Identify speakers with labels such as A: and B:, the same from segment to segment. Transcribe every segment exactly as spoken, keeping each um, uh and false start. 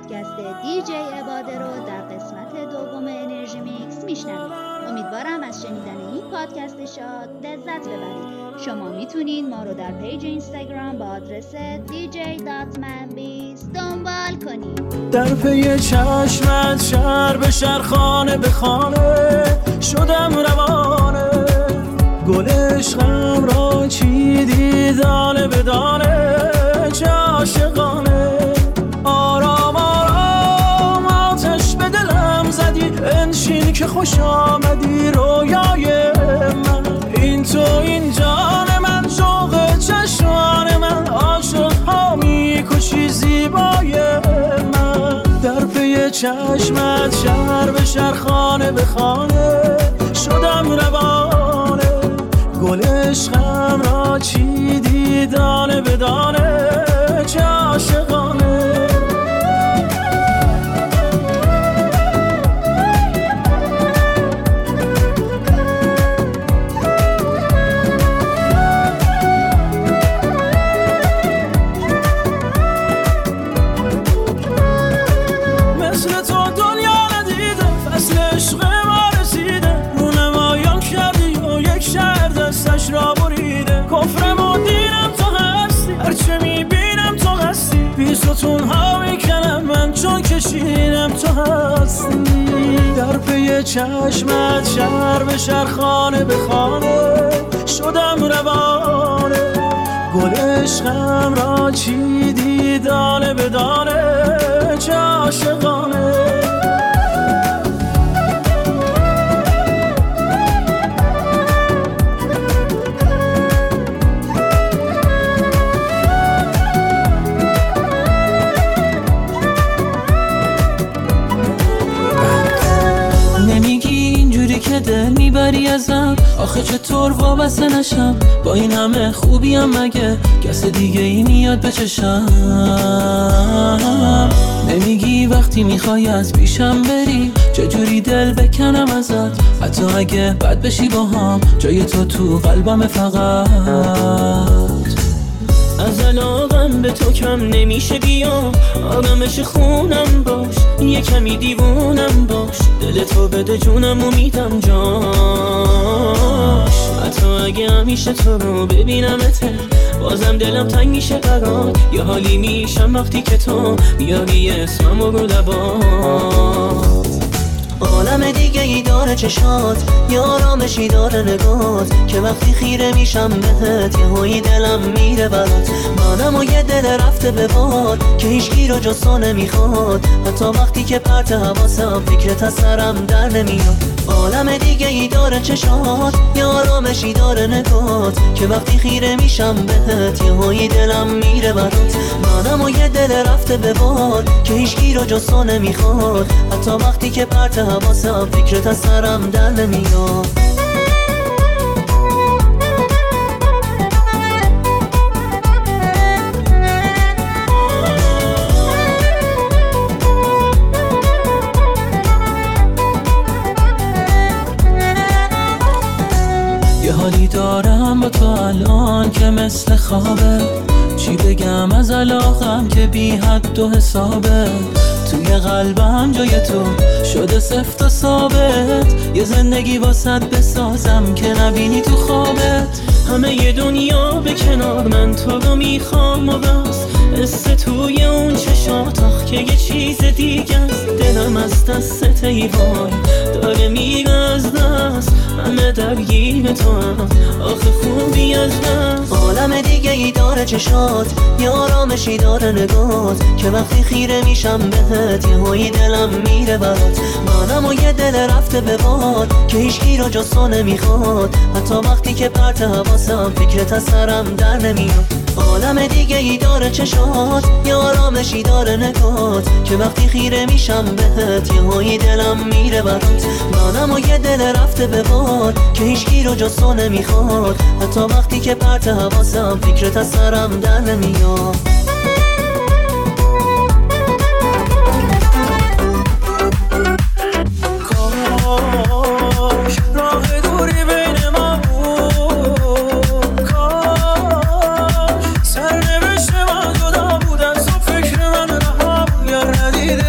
A: پادکست دی جی عباده رو در قسمت دوم انرژی میکس میشنوید. امیدوارم از شنیدن این پادکست شاد لذت ببرید. شما میتونید ما رو در پیج اینستاگرام با آدرس دی جی دات من بیست دنبال کنید.
B: در پی چشمت شهر به شهر، خانه به خانه شدم روانه، گل عشقم را چیدی دانه به دانه، چه عاشقانه. آرام آرام آتش به دلم زدی، انشین که خوش آمدی رویای من. این تو این جان من، شوق چشمان من، عاشق ها میکشی زیبای من. در پی چشمت شهر به شهر، خانه به خانه شدم روانه، گل عشقم را چیدی دانه به دانه، چه عاشقانه. مثل تو دنیا ندیده، فصل عشق ما رسیده، رونمایان کردی و یک شهر دستش را بریده. کفرم و دینم تو هستی، هرچه میبینم تو هستی، بی ستون ها میکنم من چون کشیدم تو هستی. در پی چشمت شهر به شهر، خانه به خانه شدم روانه، گل عشقم را چیدی دانه به دانه، چه عاشقانه. که دل میبری ازم، آخه چطور وابسته نشم با این همه خوبیم، مگه کس دیگه ای میاد به چشم؟ نمیگی وقتی میخوای از پیشم بری، چجوری دل بکنم ازت، حتی اگه بد بشی با هم، جای تو تو قلبم فقط. از علاقم به تو کم نمیشه، بیا آرامش خونم باش، یه کمی دیوونم باش، دل تو بده جونم و میدم جاش. حتی اگه همیشه تو رو ببینمت، بازم دلم تنگ میشه برات، یه حالی میشم وقتی که تو میاری اسمم رو لبات. عالم دیگه ای داره چشات، یه آرامشی داره نگات، که وقتی خیره میشم بهت، یه هایی دلم میره برات. منم و یه دل رفته به باد، که هیچکی رو جز تو نمیخواد، حتی وقتی که پرت حواسم فکرت از سرم در نمیاد. عالم دیگه ای داره چشات، یه آرامشی داره نگات، که وقتی خیره میشم بهت، یه هایی دلم میره برات. منم و یه دل رفته به باد، که هیچکی رو جز تو نمیخواد، حتی وقتی که پرت حواسم فکرت از سرم در نمیاد. یه حالی دارم با تو الان که مثل خوابه، چی بگم از علاقم که بی حد و حسابه. توی قلبم جای تو شده سفت و ثابت، یه زندگی واسط بسازم که نبینی تو خوابت. همه یه دنیا به کنار، من تو رو میخوام و بس، قصه توی اون چشات، آخ که یه چیز دیگه است. دلم از دست ای وای داره میره از دست، همه درگیر تو هم، آخه خوبی از دست. عالم دیگه ای داره چشات، یه آرامشی داره نگات، که وقتی خیره میشم بهت، یه هایی دلم میره برات. منم و یه دل رفته به باد، که هیچکی رو جز تو نمیخواد، حتی وقتی که پرت حواسم فکرت از سرم در نمیاد. عالم دیگه ای داره چشات، یه آرامشی داره نگات، که وقتی خیره میشم بهت، یه هایی دلم میره برات. منم و یه دل رفته به باد، که هیچکی رو جز تو نمیخواد، حتی وقتی که پرت حواسم فکرت از سرم در نمیاد. سرنوشت من جدا بود از تو، فکر من رها بود یا ندیده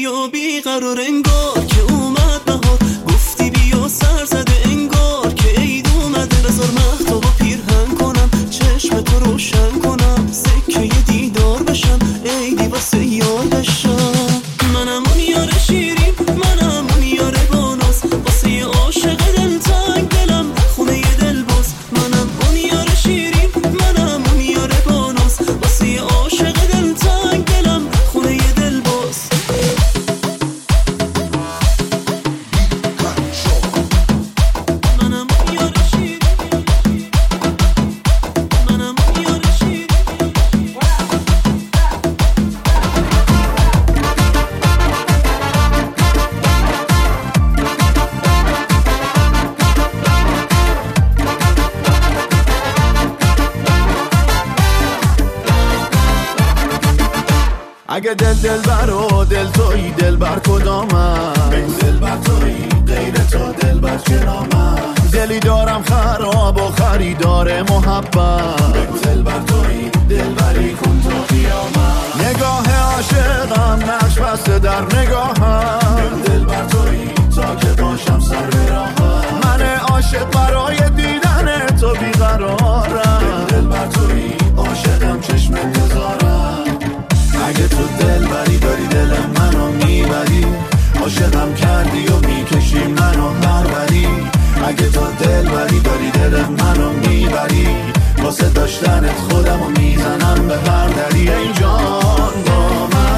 B: بیا بیقرار انگار که اومد بهار، گفتی بیا سر زده انگار که عید اومده. بذار مهتابو پیرهن کنم، چشم تو روشن کنم، سکه ی دیدار بشم، عیدی واسه یار بشم. منم اون یار شیرین، منم اون یار باناس، واسه ی عاشق دلتنگ دلم خونه ی دل باز. منم اون یار شیرین، منم اون یار باناس، واسه ی عاشق دلتنگ دلم خونه ی دل باز. منم اون یار شیرین، منم اون یار شیرین.
C: اگه دل دل بر و دل تویی دل بر کدامم، دل بر تویی غیر تو دل بر چرامم. دلی دارم خراب و خریدار محبت، دل بر تویی دل بری کن تو قیامم. نگاه عاشقم نقش بسته در نگاهم، دل بر تویی تا که باشم سر به راهم. من عاشق برای دیدن تو بیقرارم، دل بر تویی عاشقم چشم انتظارم. اگه تو دل بری داری دل منو میبری، عاشقم کردی و میکشی منو هر بری. اگه تو دل بری داری دل منو میبری، واسه داشتنت خودمو میزنم به هر دری. ای جان با من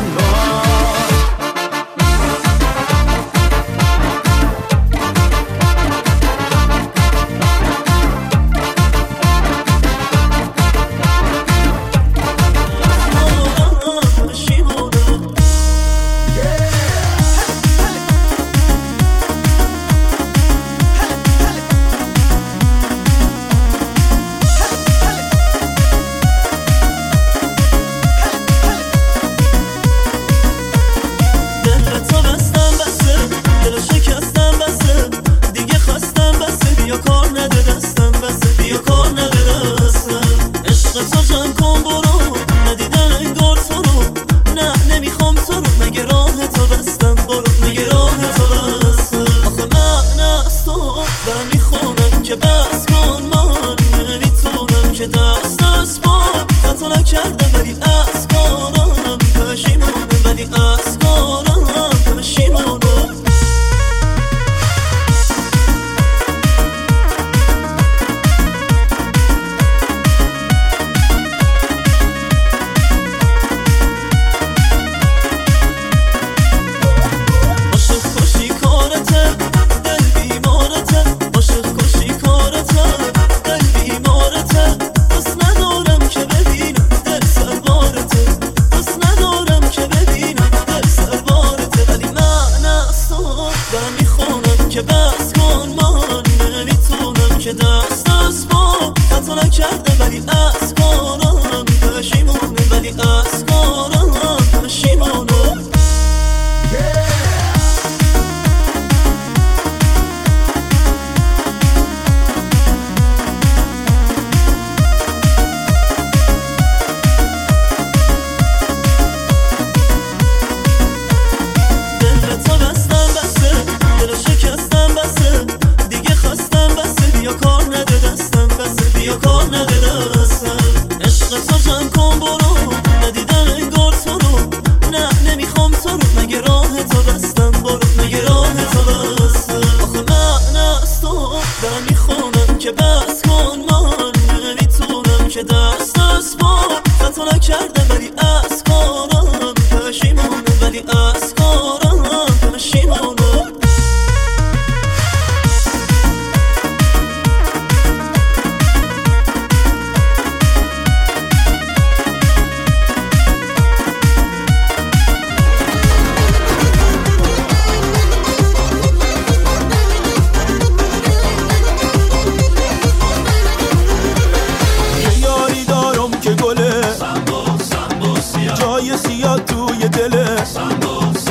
C: جای سیاه توی دله،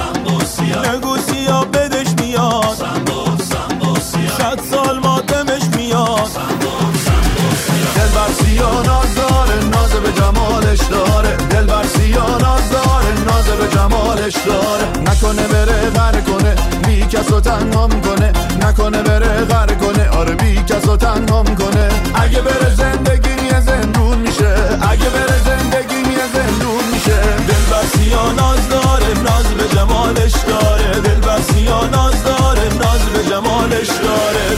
C: تنهام کنه، نکنه بره غر کنه، آره بی کسا تنهام کنه. اگه بره زندگی یه زندون میشه، اگه بره زندگی یه زندون میشه. دلبر سیاه ناز داره، ناز به جمالش داره. دلبر سیاه ناز داره، ناز به جمالش داره.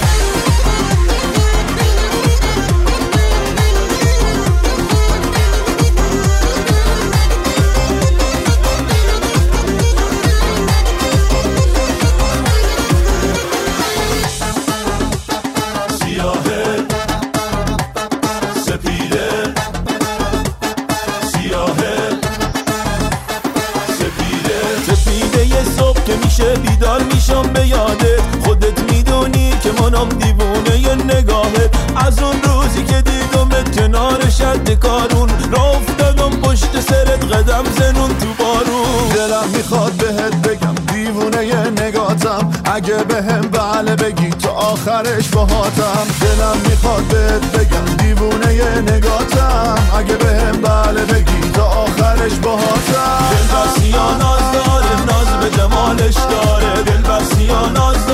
C: بیدار میشم به یادت، خودت میدونی که منم دیوونه ی نگاهت. از اون روزی که دیدمت کنار شد کارون، را افتادم پشت سرت قدم زنون تو بارون. دلم میخواد بهت بگم دیوونه ی نگاتم، اگه بهم بله بگی تا آخرش باهاتم. دلم میخواد بهت بگم دیوونه ی نگاتم، اگه بهم بله بگی تا آخرش باهاتم. دلبر سیاه ناز داره، ناز به جمالش داره. دلبر سیاه ناز